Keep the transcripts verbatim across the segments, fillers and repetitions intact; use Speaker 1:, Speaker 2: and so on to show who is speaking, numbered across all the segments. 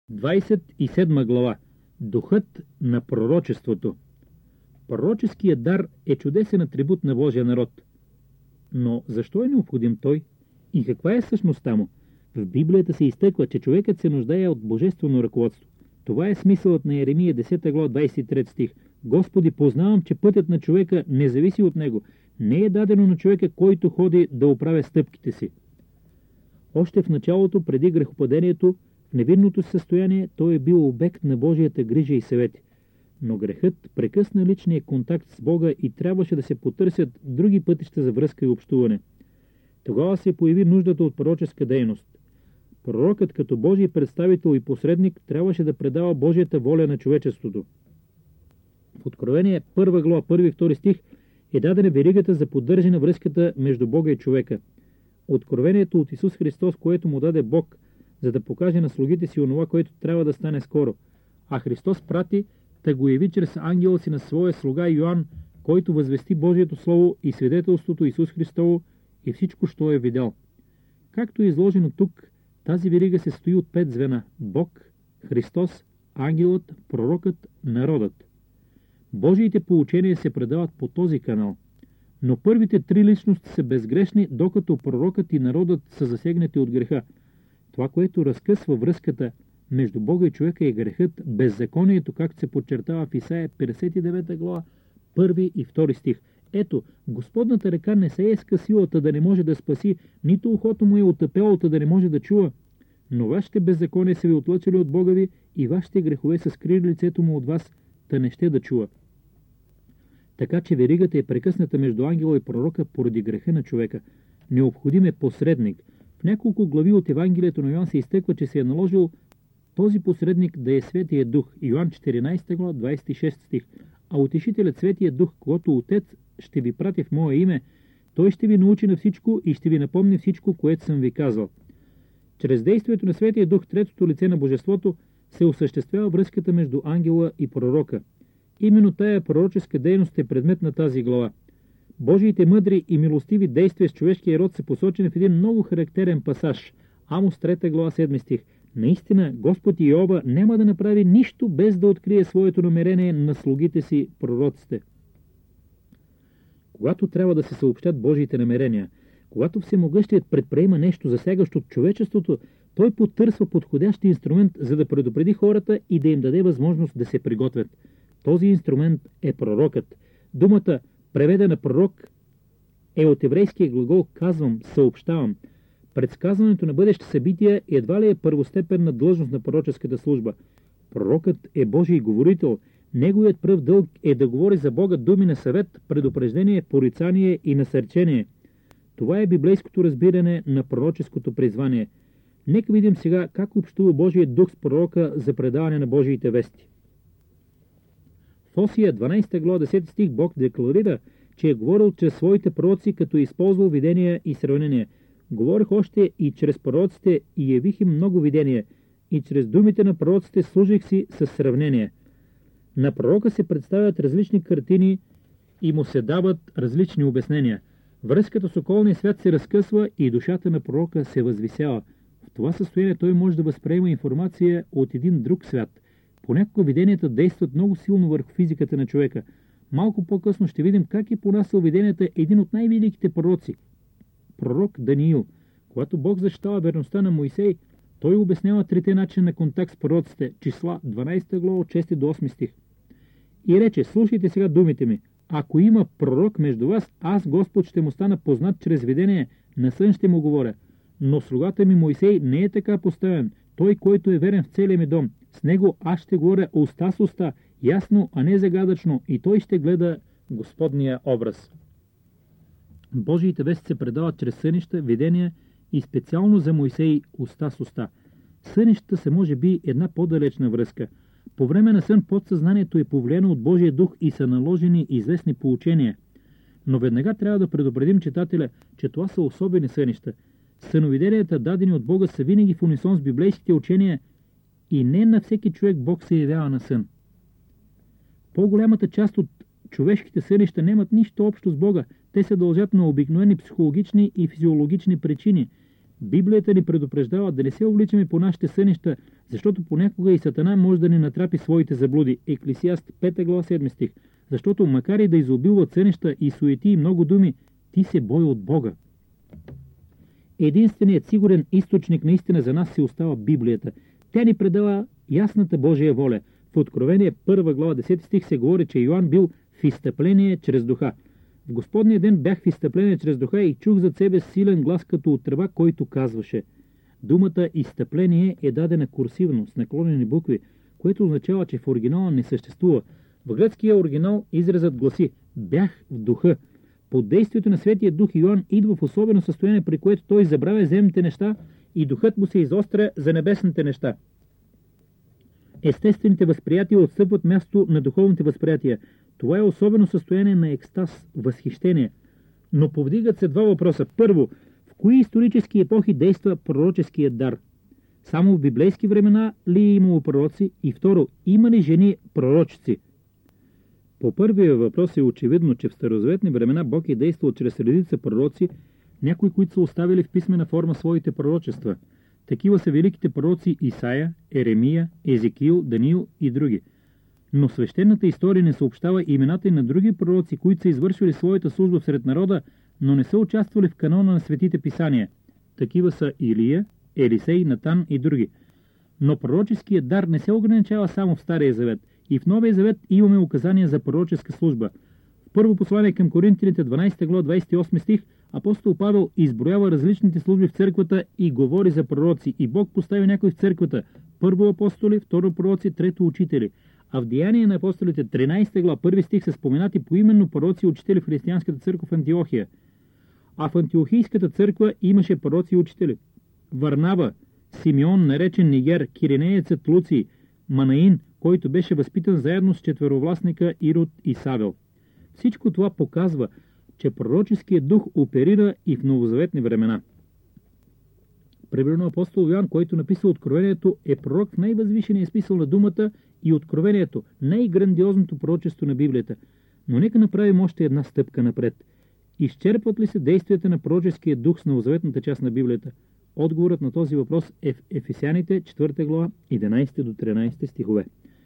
Speaker 1: двадесет и седма глава. Духът на пророчеството. Пророческият дар е чудесен атрибут на Божия народ. Но защо е необходим той? И каква е същността му? В Библията се изтъква, че човекът се нуждае от божествено ръководство. Това е смисълът на Еремия десета глава двадесет и трети стих. Господи, познавам, че пътят на човека не зависи от него. Не е дадено на човека, който ходи, да оправя стъпките си. Още в началото, преди грехопадението, в невинното си състояние, той е бил обект на Божията грижа и съвети. Но грехът прекъсна личния контакт с Бога и трябваше да се потърсят други пътища за връзка и общуване. Тогава се появи нуждата от пророческа дейност. Пророкът като Божий представител и посредник трябваше да предава Божията воля на човечеството. В Откровение първа глава, първи и втори стих е дадена веригата за поддържане на връзката между Бога и човека. Откровението от Исус Христос, което му даде Бог, за да покаже на слугите си онова, което трябва да стане скоро. А Христос прати да го яви чрез ангела си на своя слуга Йоан, който възвести Божието Слово и свидетелството Исус Христово и всичко, що е видял. Както е изложено тук, тази верига се стои от пет звена – Бог, Христос, ангелът, пророкът, народът. Божиите поучения се предават по този канал. Но първите три личности са безгрешни, докато пророкът и народът са засегнати от греха. Това, което разкъсва връзката между Бога и човека, е грехът, беззаконието, както се подчертава в Исаия петдесет и девета глава, първи и втори стих. Ето, Господната ръка не се е скъсилата да не може да спаси, нито ухото му е отъпелата да не може да чува. Но вашите беззакония са ви отлъчили от Бога ви и вашите грехове са скрили лицето му от вас, та не ще да чува. Така че веригата е прекъсната между ангела и пророка поради греха на човека. Необходим е посредник. В няколко глави от Евангелието на Йоан се изтъква, че се е наложил този посредник да е Светия Дух. Йоан четиринадесета глава, двадесет и шести стих. А утешителят Светия Дух, когато Отец ще ви прати в мое име, той ще ви научи на всичко и ще ви напомни всичко, което съм ви казал. Чрез действието на Светия Дух, третото лице на Божеството, се осъществява връзката между ангела и пророка. Именно тая пророческа дейност е предмет на тази глава. Божиите мъдри и милостиви действия с човешкия род са посочени в един много характерен пасаж. Амос трета глава, седми стих. Наистина, Господ Йова няма да направи нищо без да открие своето намерение на слугите си, пророците. Когато трябва да се съобщат Божиите намерения, когато Всемогъщият предприема нещо засягащо от човечеството, той потърсва подходящ инструмент, за да предупреди хората и да им даде възможност да се приготвят. Този инструмент е пророкът. Думата, преведена пророк, е от еврейския глагол казвам, съобщавам. Предсказването на бъдещи събития едва ли е първостепенна длъжност на пророческата служба. Пророкът е Божий говорител. Неговият пръв дълг е да говори за Бога думи на съвет, предупреждение, порицание и насърчение. Това е библейското разбиране на пророческото призвание. Нека видим сега как общува Божият дух с пророка за предаване на Божиите вести. В Осия дванадесета глава, десети стих Бог декларира, че е говорил чрез своите пророци, като е използвал видения и сравнения. Говорих още и чрез пророците и явих им много видения, и чрез думите на пророците служих си с сравнение. На пророка се представят различни картини и му се дават различни обяснения. Връзката с околния свят се разкъсва и душата на пророка се възвисява. В това състояние той може да възприема информация от един друг свят. Понякога виденията действат много силно върху физиката на човека. Малко по-късно ще видим как е понасял виденията един от най-великите пророци. Пророк Даниил. Когато Бог защитава верността на Моисей, той обяснява трите начина на контакт с пророците. Числа дванадесета глава от шести до осми стих. И рече, слушайте сега думите ми. Ако има пророк между вас, аз Господ ще му стана познат чрез видение, на сън ще му говоря. Но слугата ми Моисей не е така поставен. Той, който е верен в целия ми дом. С него аз ще говоря уста с уста, ясно, а не загадъчно, и той ще гледа Господния образ. Божиите вести се предават чрез сънища, видения и специално за Моисей уста с уста. Сънищата са може би една по-далечна връзка. По време на сън подсъзнанието е повлияно от Божия дух и са наложени известни поучения. Но веднага трябва да предупредим читателя, че това са особени сънища. Съновиденията, дадени от Бога, са винаги в унисон с библейските учения и не на всеки човек Бог се явява на сън. По-голямата част от човешките сънища нямат нищо общо с Бога. Те се дължат на обикновени психологични и физиологични причини. Библията ни предупреждава да не се увличаме по нашите сънища, защото понякога и Сатана може да ни натрапи своите заблуди. Еклесиаст пета глава седми стих. Защото макар и да изобилват сънища и суети и много думи, ти се бой от Бога. Единственият сигурен източник наистина за нас си остава Библията. Тя ни предава ясната Божия воля. В Откровение първа глава десети стих се говори, че Йоан бил в изстъпление чрез духа. В Господния ден бях в изстъпление чрез духа и чух зад себе силен глас като от тръба, който казваше. Думата изстъпление е дадена курсивно, с наклонени букви, което означава, че в оригинала не съществува. В гръцкия оригинал изразът гласи «бях в духа». Под действието на Светия Дух Йоан идва в особено състояние, при което той забравя земните неща и духът му се изостря за небесните неща. Естествените възприятия отстъпват място на духовните възприятия. Това е особено състояние на екстаз, възхищение. Но повдигат се два въпроса. Първо, в кои исторически епохи действа пророческият дар? Само в библейски времена ли е имало пророци? И второ, има ли жени пророчици? По първия въпрос е очевидно, че в старозаветни времена Бог е действал чрез редица пророци, някои, които са оставили в писмена форма своите пророчества. Такива са великите пророци Исаия, Еремия, Езекил, Даниил и други. Но свещената история не съобщава имената и на други пророци, които са извършили своята служба сред народа, но не са участвали в канона на светите писания. Такива са Илия, Елисей, Натан и други. Но пророческият дар не се ограничава само в Стария завет. И в Новия завет имаме указания за пророческа служба. В първо послание към Коринтяните, дванадесета глава, двадесет и осми стих, апостол Павел изброява различните служби в църквата и говори за пророци. И Бог постави някой в църквата. Първо апостоли, второ пророци, трето учители. А в Деяния на апостолите, тринадесета глава, първи стих са споменати поименно пророци и учители в християнската църква в Антиохия. А в Антиохийската църква имаше пророци и учители. Варнава, Симеон, наречен Нигер, киринеецът Луций, Манаин, който беше възпитан заедно с четверовластника Ирод и Савел. Всичко това показва, че пророческият дух оперира и в новозаветни времена. Примерно апостол Йоан, който написа Откровението, е пророк в най-възвишения смисъл на думата и Откровението, най-грандиозното пророчество на Библията. Но нека направим още една стъпка напред. Изчерпват ли се действията на пророческия дух с новозаветната част на Библията? Отговорът на този въпрос е в Ефесяните, четвърта глава, единадесети до тринадесети стихове.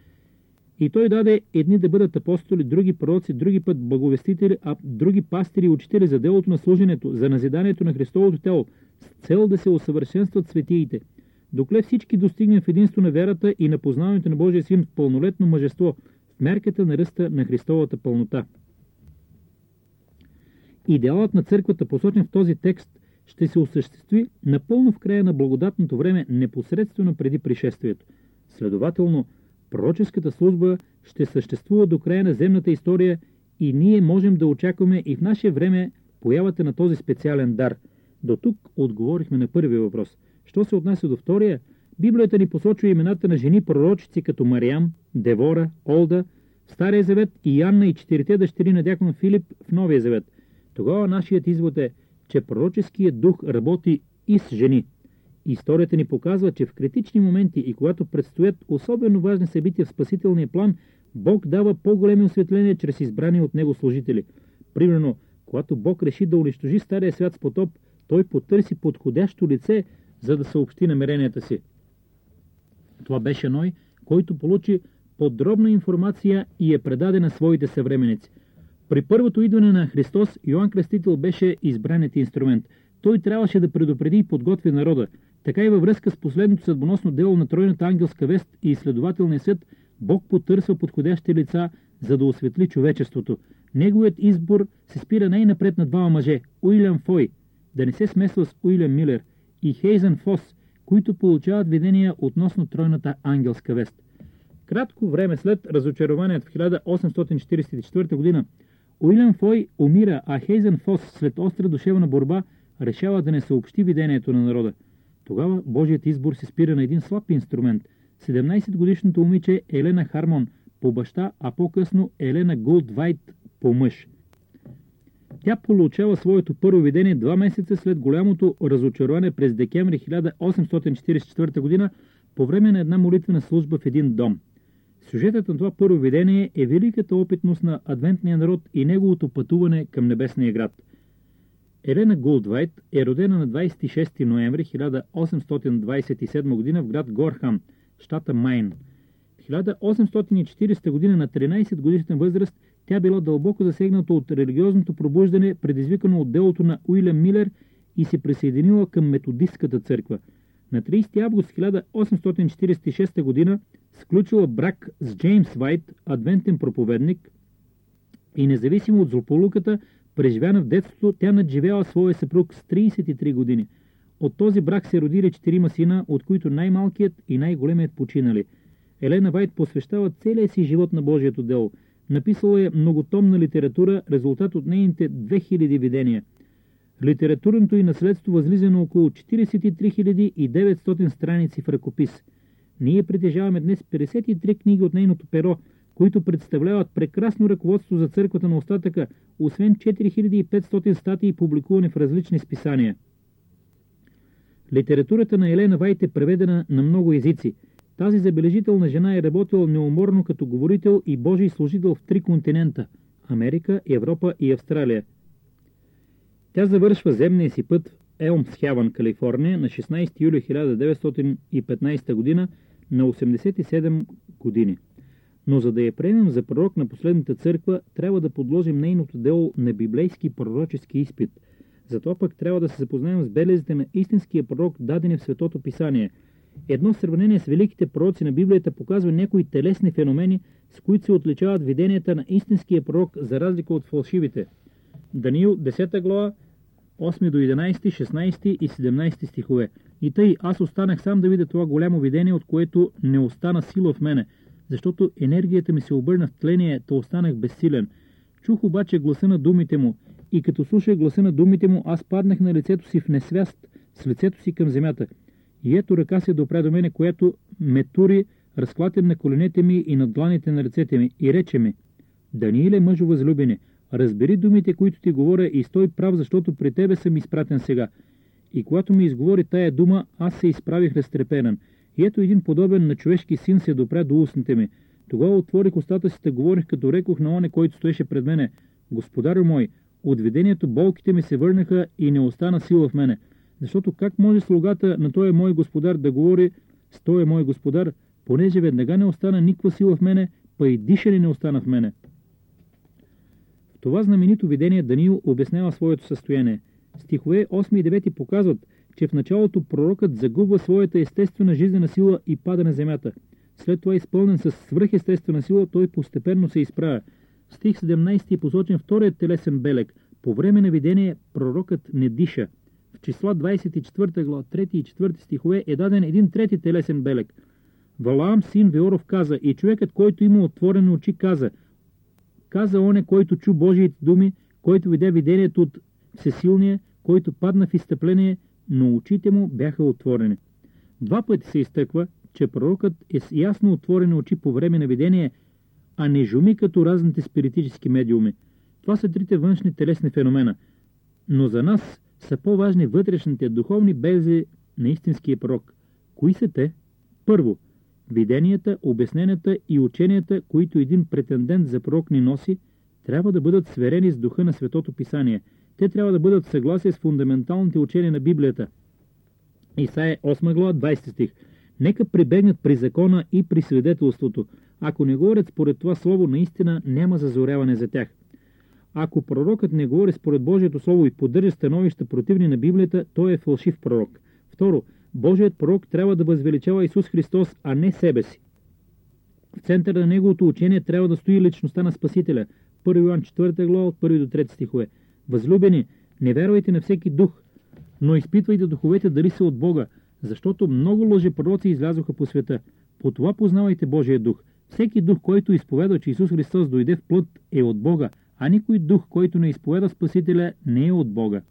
Speaker 1: И той даде едни да бъдат апостоли, други пророци, други път благовестители, а други пастири и учители за делото на служенето, за назиданието на Христовото тяло, с цел да се усъвършенстват светиите, докле всички достигнем в единство на вярата и на познаването на Божия Син в пълнолетно мъжество, в мерката на ръста на Христовата пълнота. Идеалът на църквата, посочен в този текст, ще се осъществи напълно в края на благодатното време, непосредствено преди пришествието. Следователно, пророческата служба ще съществува до края на земната история и ние можем да очакваме и в наше време появата на този специален дар. До тук отговорихме на първия въпрос. Що се отнася до втория, Библията ни посочва имената на жени пророчици като Мариам, Девора, Олда, в Стария завет и Анна и четирите дъщери на дякон Филип в Новия завет. Тогава нашият извод е, че пророческият дух работи и с жени. Историята ни показва, че в критични моменти и когато предстоят особено важни събития в спасителния план, Бог дава по-големи осветления чрез избрани от Него служители. Примерно, когато Бог реши да унищожи стария свят с потоп, Той потърси подходящо лице, за да съобщи намеренията си. Това беше Ной, който получи подробна информация и я предаде на своите съвременици. При първото идване на Христос, Йоан Кръстител беше избраният инструмент. Той трябваше да предупреди и подготви народа. Така и във връзка с последното съдбоносно дело на тройната ангелска вест и изследователния съд, Бог потърсва подходящи лица, за да осветли човечеството. Неговият избор се спира най-напред на двама мъже – Уилям Фой, да не се смесва с Уилям Милер, и Хейзън Фос, които получават видения относно тройната ангелска вест. Кратко време след разочарованието в хиляда осемстотин четиридесет и четвърта година, Уилям Фой умира, а Хейзън Фос след остра душевна борба решава да не съобщи видението на народа. Тогава Божият избор се спира на един слаб инструмент – седемнадесетгодишното момиче Елена Хармон по баща, а по-късно Елена Голдвайт по мъж. Тя получава своето първо видение два месеца след голямото разочарование през декември хиляда осемстотин четиридесет и четвърта година по време на една молитвена служба в един дом. Сюжетът на това първо видение е великата опитност на адвентния народ и неговото пътуване към небесния град. Елена Гулдвайт е родена на двадесет и шести ноември хиляда осемстотин двадесет и седма година в град Горхам, щата Майн. В хиляда осемстотин и четиридесета година на тринадесет годишна възраст тя била дълбоко засегната от религиозното пробуждане, предизвикано от делото на Уилям Милер, и се присъединила към методистката църква. На тридесети август хиляда осемстотин четиридесет и шеста година сключила брак с Джеймс Вайт, адвентен проповедник, и независимо от злополуката, преживяна в детството, тя надживяла своя съпруг с тридесет и три години. От този брак се родили четирима сина, от които най-малкият и най-големият починали. Елена Вайт посвещава целия си живот на Божието дело. Написала е многотомна литература, резултат от нейните две хиляди видения. Литературното й наследство възлиза на около четиридесет и три хиляди и деветстотин страници в ръкопис. Ние притежаваме днес петдесет и три книги от нейното перо, които представляват прекрасно ръководство за църквата на остатъка, освен четири хиляди и петстотин статии, публикувани в различни списания. Литературата на Елена Вайт е преведена на много езици. Тази забележителна жена е работила неуморно като говорител и Божий служител в три континента – Америка, Европа и Австралия. Тя завършва земния си път в Елмсхавън, Калифорния, на шестнадесети юли хиляда деветстотин и петнадесета година на осемдесет и седем години. Но за да я приемем за пророк на последната църква, трябва да подложим нейното дело на библейски пророчески изпит. Затова пък трябва да се запознаем с белезите на истинския пророк, дадени в Светото Писание. Едно сравнение с великите пророци на Библията показва някои телесни феномени, с които се отличават виденията на истинския пророк, за разлика от фалшивите. Даниил, десета глава, осми до единадесети, шестнадесети и седемнадесети стихове. И тъй аз останах сам да видя това голямо видение, от което не остана сила в мене, защото енергията ми се обърна в тление, то останах безсилен. Чух обаче гласа на думите му, и като слушах гласа на думите му, аз паднах на лицето си в несвяст, с лицето си към земята. И ето ръка се допря до мене, която ме тури, разклатен на коленете ми и на дланите на ръцете ми, и рече ми: Данииле, мъжо възлюбене, разбери думите, които ти говоря, и стой прав, защото при тебе съм изпратен сега. И когато ми изговори тая дума, аз се изправих разтрепенен. И ето един подобен на човешки син се допря до устните ми. Тогава отворих устата си, да говорих, като рекох на оне, който стоеше пред мене: Господарю мой, от видението болките ми се върнаха и не остана сила в мене. Защото как може слугата на този мой господар да говори с този мой господар, понеже веднага не остана никаква сила в мене, па и дишане не остана в мене. В това знаменито видение Даниил обяснява своето състояние. Стихове осми и девети показват, че в началото пророкът загубва своята естествена жизнена сила и пада на земята. След това, изпълнен с свръхестествена сила, той постепенно се изправя. В стих седемнадесети е посочен вторият телесен белег. По време на видение пророкът не диша. В числа двадесет и четвърта глава, трети и четвърти стихове е даден един трети телесен белег. Валаам син Веоров каза, и човекът, който има отворени очи, каза, каза оне, който чу Божиите думи, който видя видението от Всесилния, който падна в изстъпление, но очите му бяха отворени. Два пъти се изтъква, че пророкът е с ясно отворени очи по време на видение, а не жуми като разните спиритически медиуми. Това са трите външни телесни феномена. Но за нас са по-важни вътрешните духовни белези на истинския пророк. Кои са те? Първо, виденията, обясненията и ученията, които един претендент за пророк ни носи, трябва да бъдат сверени с духа на Светото Писание. Те трябва да бъдат в съгласие с фундаменталните учения на Библията. Исаия осма глава, двадесети стих. Нека прибегнат при закона и при свидетелството. Ако не говорят според това слово, наистина няма зазоряване за тях. Ако пророкът не говори според Божието слово и поддържа становища противни на Библията, той е фалшив пророк. Второ, Божият пророк трябва да възвеличава Исус Христос, а не себе си. В центъра на неговото учение трябва да стои личността на Спасителя. първи Йоан четвърта глава, от първи до трети стихове. Възлюбени, не вярвайте на всеки дух, но изпитвайте духовете дали са от Бога, защото много лъжепророци излязоха по света. По това познавайте Божия дух. Всеки дух, който изповядва, че Исус Христос дойде в плът, е от Бога, а никой дух, който не изповяда Спасителя, не е от Бога.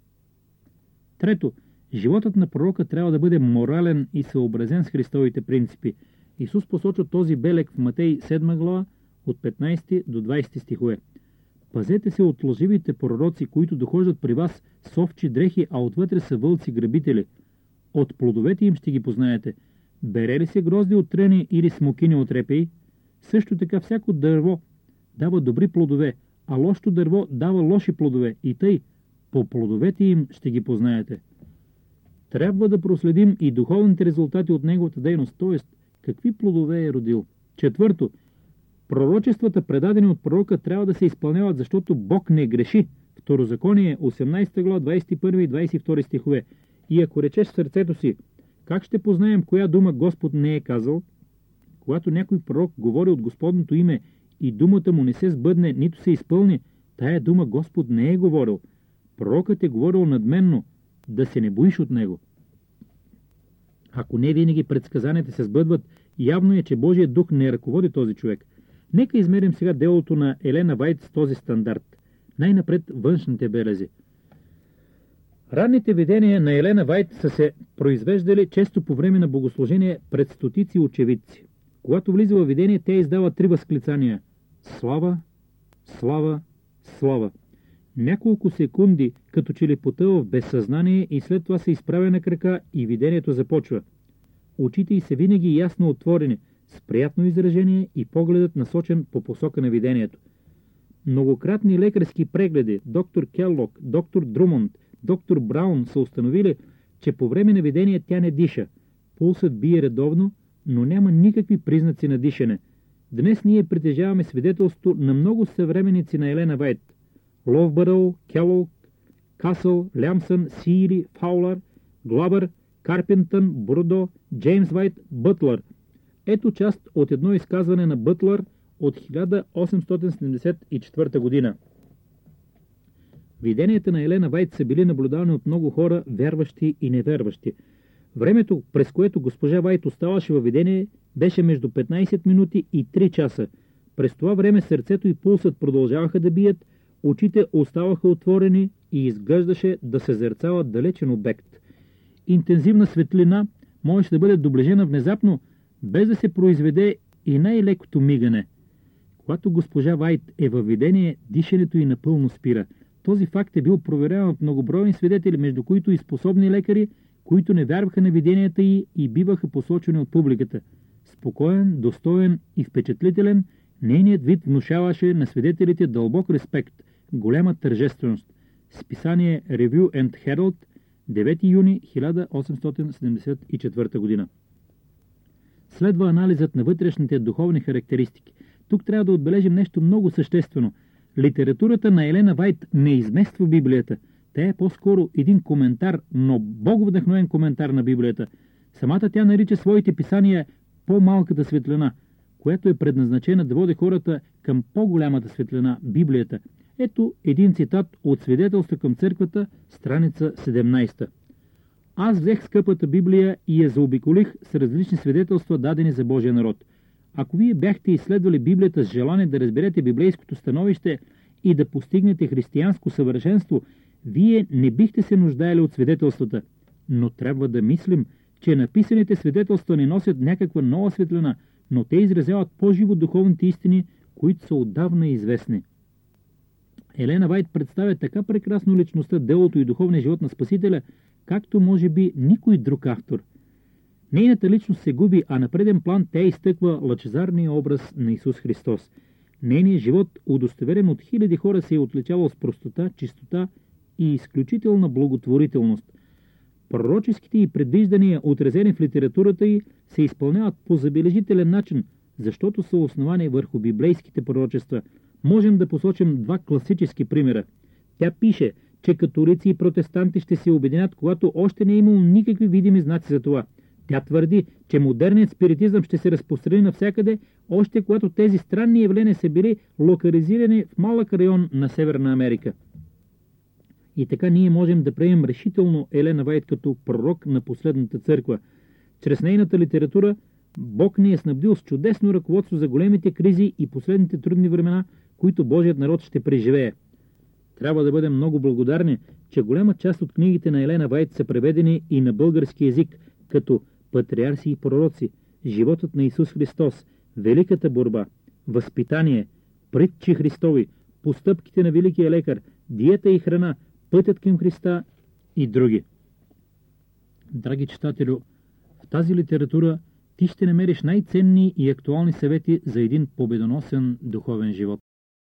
Speaker 1: Трето, животът на пророка трябва да бъде морален и съобразен с Христовите принципи. Исус посочва този белег в Матей седма глава, от петнадесети до двадесети стихове. Пазете се от лъживите пророци, които дохождат при вас с овчи дрехи, а отвътре са вълци грабители. От плодовете им ще ги познаете. Бере ли се грозди от тръни или смокини от репеи? Също така всяко дърво дава добри плодове, а лошото дърво дава лоши плодове. И тъй, По плодовете им ще ги познаете. Трябва да проследим и духовните резултати от неговата дейност, т.е. какви плодове е родил. Четвърто, пророчествата, предадени от пророка, трябва да се изпълняват, защото Бог не греши. Второзаконие, осемнадесета глава, двадесет и първи и двадесет и втори стихове. И ако речеш в сърцето си, как ще познаем коя дума Господ не е казал? Когато някой пророк говори от Господното име и думата му не се сбъдне, нито се изпълни, тая дума Господ не е говорил. Пророкът е говорил надменно, да се не боиш от него. Ако не винаги предсказанията се сбъдват, явно е, че Божият дух не ръководи този човек. Нека измерим сега делото на Елена Вайт с този стандарт. Най-напред външните белези. Ранните видения на Елена Вайт са се произвеждали често по време на богослужение пред стотици очевидци. Когато влиза във видение, тя издава три възклицания: слава, слава, слава. Няколко секунди, като че ли потъва в безсъзнание, и след това се изправя на крака и видението започва. Очите й са винаги ясно отворени, с приятно изражение и погледът насочен по посока на видението. Многократни лекарски прегледи, доктор Келлок, доктор Друмонд, доктор Браун са установили, че по време на видение тя не диша. Пулсът бие редовно, но няма никакви признаци на дишане. Днес ние притежаваме свидетелство на много съвременници на Елена Вайт: Ловбъръл, Келлок, Касъл, Лямсън, Сири, Фаулър, Глабър, Карпентън, Брудо, Джеймс Вайт, Бътлър. Ето част от едно изказване на Бътлър от хиляда осемстотин седемдесет и четвърта година. Виденията на Елена Вайт са били наблюдавани от много хора, вярващи и невярващи. Времето, през което госпожа Вайт оставаше във видение, беше между петнадесет минути и три часа. През това време сърцето и пулсът продължаваха да бият, очите оставаха отворени и изглеждаше да се зерцава далечен обект. Интензивна светлина можеше да бъде доближена внезапно, без да се произведе и най-лекото мигане. Когато госпожа Вайт е във видение, дишането й напълно спира. Този факт е бил проверяван от многобройни свидетели, между които и способни лекари, които не вярваха на виденията й и биваха посочени от публиката. Спокоен, достоен и впечатлителен, нейният вид внушаваше на свидетелите дълбок респект, голяма тържественост. Списание Review and Herald, девети юни хиляда осемстотин седемдесет и четвърта година. Следва анализът на вътрешните духовни характеристики. Тук трябва да отбележим нещо много съществено. Литературата на Елена Вайт не измества Библията. Тя е по-скоро един коментар, но боговдъхновен коментар на Библията. Самата тя нарича своите писания по-малката светлина, която е предназначена да води хората към по-голямата светлина, Библията. Ето един цитат от Свидетелство към църквата, страница седемнадесета. Аз взех скъпата Библия и я заобиколих с различни свидетелства, дадени за Божия народ. Ако вие бяхте изследвали Библията с желание да разберете библейското становище и да постигнете християнско съвършенство, вие не бихте се нуждаели от свидетелствата. Но трябва да мислим, че написаните свидетелства не носят някаква нова светлина, но те изразяват по-живо духовните истини, които са отдавна известни. Елена Вайт представя така прекрасно личността, делото и духовния живот на Спасителя, както може би никой друг автор. Нейната личност се губи, а на преден план тя изтъква лъчезарния образ на Исус Христос. Нейният живот, удостоверен от хиляди хора, се е отличавал с простота, чистота и изключителна благотворителност. Пророческите й предвиждания, отразени в литературата й, се изпълняват по забележителен начин, защото са основани върху библейските пророчества. Можем да посочим два класически примера. Тя пише, че католици и протестанти ще се обединят, когато още не е имало никакви видими знаци за това. Тя твърди, че модерният спиритизъм ще се разпространи навсякъде, още когато тези странни явления са били локализирани в малък район на Северна Америка. И така ние можем да приемем решително Елена Вайт като пророк на последната църква. Чрез нейната литература Бог ни е снабдил с чудесно ръководство за големите кризи и последните трудни времена, които Божият народ ще преживее. Трябва да бъдем много благодарни, че голяма част от книгите на Елена Вайт са преведени и на български език, като Патриарси и пророци, Животът на Исус Христос, Великата борба, Възпитание, Притчи Христови, Постъпките на Великия лекар, Диета и храна, Пътят към Христа и други. Драги читателю, в тази литература ти ще намериш най-ценни и актуални съвети за един победоносен духовен живот.